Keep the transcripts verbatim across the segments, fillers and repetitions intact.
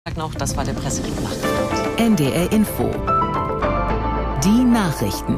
Noch, das war der Pressebericht. N D R Info. Die Nachrichten.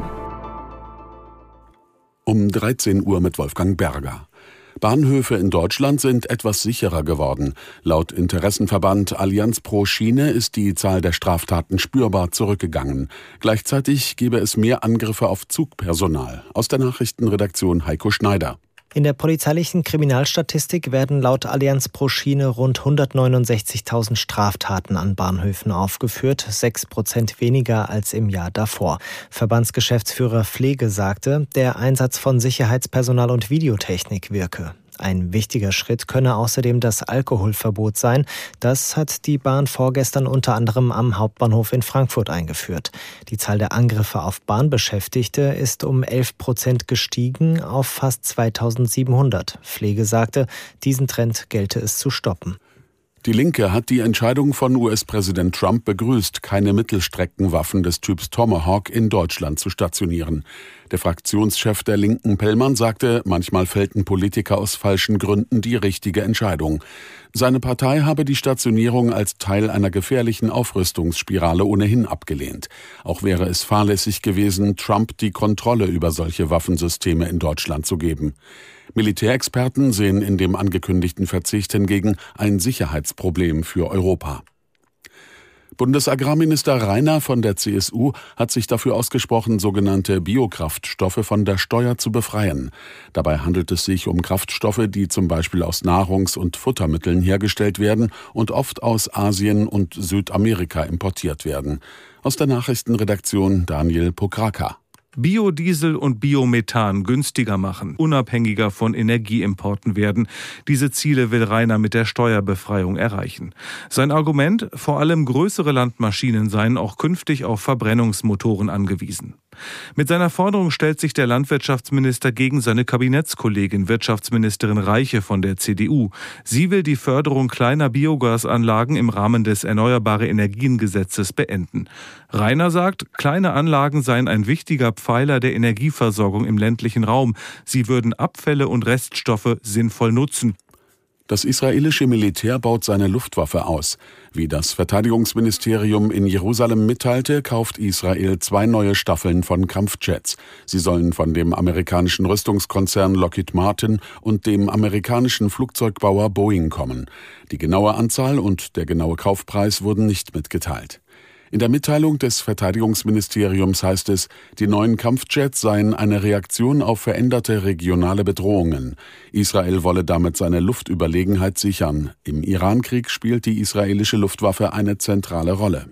Um dreizehn Uhr mit Wolfgang Berger. Bahnhöfe in Deutschland sind etwas sicherer geworden. Laut Interessenverband Allianz pro Schiene ist die Zahl der Straftaten spürbar zurückgegangen. Gleichzeitig gebe es mehr Angriffe auf Zugpersonal. Aus der Nachrichtenredaktion Heiko Schneider. In der polizeilichen Kriminalstatistik werden laut Allianz pro Schiene rund hundertneunundsechzigtausend Straftaten an Bahnhöfen aufgeführt, sechs Prozent weniger als im Jahr davor. Verbandsgeschäftsführer Pflege sagte, der Einsatz von Sicherheitspersonal und Videotechnik wirke. Ein wichtiger Schritt könne außerdem das Alkoholverbot sein. Das hat die Bahn vorgestern unter anderem am Hauptbahnhof in Frankfurt eingeführt. Die Zahl der Angriffe auf Bahnbeschäftigte ist um elf Prozent gestiegen auf fast zweitausendsiebenhundert. Pflege sagte, diesen Trend gelte es zu stoppen. Die Linke hat die Entscheidung von U S-Präsident Trump begrüßt, keine Mittelstreckenwaffen des Typs Tomahawk in Deutschland zu stationieren. Der Fraktionschef der Linken, Pellmann, sagte, manchmal fällten Politiker aus falschen Gründen die richtige Entscheidung. Seine Partei habe die Stationierung als Teil einer gefährlichen Aufrüstungsspirale ohnehin abgelehnt. Auch wäre es fahrlässig gewesen, Trump die Kontrolle über solche Waffensysteme in Deutschland zu geben. Militärexperten sehen in dem angekündigten Verzicht hingegen ein Sicherheitsproblem für Europa. Bundesagrarminister Rainer von der C S U hat sich dafür ausgesprochen, sogenannte Biokraftstoffe von der Steuer zu befreien. Dabei handelt es sich um Kraftstoffe, die zum Beispiel aus Nahrungs- und Futtermitteln hergestellt werden und oft aus Asien und Südamerika importiert werden. Aus der Nachrichtenredaktion Daniel Pokraka. Biodiesel und Biomethan günstiger machen, unabhängiger von Energieimporten werden. Diese Ziele will Rainer mit der Steuerbefreiung erreichen. Sein Argument, vor allem größere Landmaschinen seien auch künftig auf Verbrennungsmotoren angewiesen. Mit seiner Forderung stellt sich der Landwirtschaftsminister gegen seine Kabinettskollegin Wirtschaftsministerin Reiche von der C D U. Sie will die Förderung kleiner Biogasanlagen im Rahmen des Erneuerbare Energien-Gesetzes beenden. Rainer sagt, kleine Anlagen seien ein wichtiger Pfeiler der Energieversorgung im ländlichen Raum. Sie würden Abfälle und Reststoffe sinnvoll nutzen. Das israelische Militär baut seine Luftwaffe aus. Wie das Verteidigungsministerium in Jerusalem mitteilte, kauft Israel zwei neue Staffeln von Kampfjets. Sie sollen von dem amerikanischen Rüstungskonzern Lockheed Martin und dem amerikanischen Flugzeugbauer Boeing kommen. Die genaue Anzahl und der genaue Kaufpreis wurden nicht mitgeteilt. In der Mitteilung des Verteidigungsministeriums heißt es, die neuen Kampfjets seien eine Reaktion auf veränderte regionale Bedrohungen. Israel wolle damit seine Luftüberlegenheit sichern. Im Irankrieg spielt die israelische Luftwaffe eine zentrale Rolle.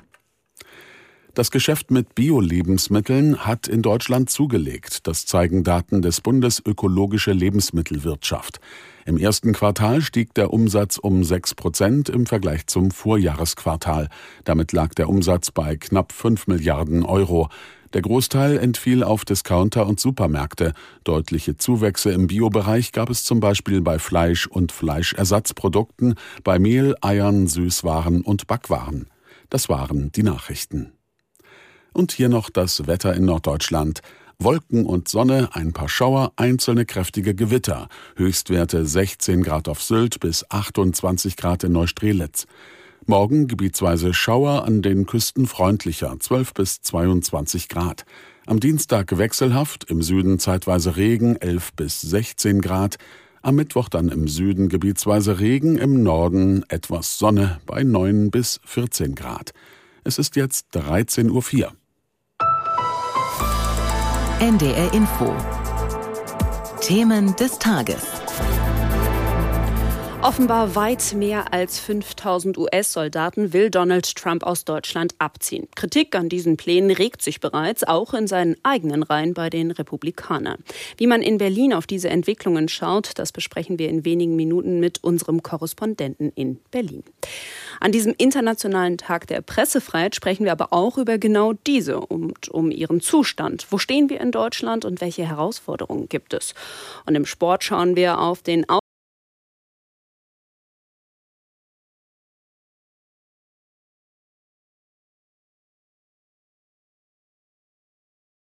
Das Geschäft mit Bio-Lebensmitteln hat in Deutschland zugelegt. Das zeigen Daten des Bundes Ökologische Lebensmittelwirtschaft. Im ersten Quartal stieg der Umsatz um sechs Prozent im Vergleich zum Vorjahresquartal. Damit lag der Umsatz bei knapp fünf Milliarden Euro. Der Großteil entfiel auf Discounter und Supermärkte. Deutliche Zuwächse im Biobereich gab es zum Beispiel bei Fleisch und Fleischersatzprodukten, bei Mehl, Eiern, Süßwaren und Backwaren. Das waren die Nachrichten. Und hier noch das Wetter in Norddeutschland. Wolken und Sonne, ein paar Schauer, einzelne kräftige Gewitter. Höchstwerte sechzehn Grad auf Sylt bis achtundzwanzig Grad in Neustrelitz. Morgen gebietsweise Schauer, an den Küsten freundlicher, zwölf bis zweiundzwanzig Grad. Am Dienstag wechselhaft, im Süden zeitweise Regen, elf bis sechzehn Grad. Am Mittwoch dann im Süden gebietsweise Regen, im Norden etwas Sonne bei neun bis vierzehn Grad. Es ist jetzt dreizehn Uhr vier. N D R Info. Themen des Tages. Offenbar weit mehr als fünftausend U S-Soldaten will Donald Trump aus Deutschland abziehen. Kritik an diesen Plänen regt sich bereits, auch in seinen eigenen Reihen bei den Republikanern. Wie man in Berlin auf diese Entwicklungen schaut, das besprechen wir in wenigen Minuten mit unserem Korrespondenten in Berlin. An diesem Internationalen Tag der Pressefreiheit sprechen wir aber auch über genau diese und um ihren Zustand. Wo stehen wir in Deutschland und welche Herausforderungen gibt es? Und im Sport schauen wir auf den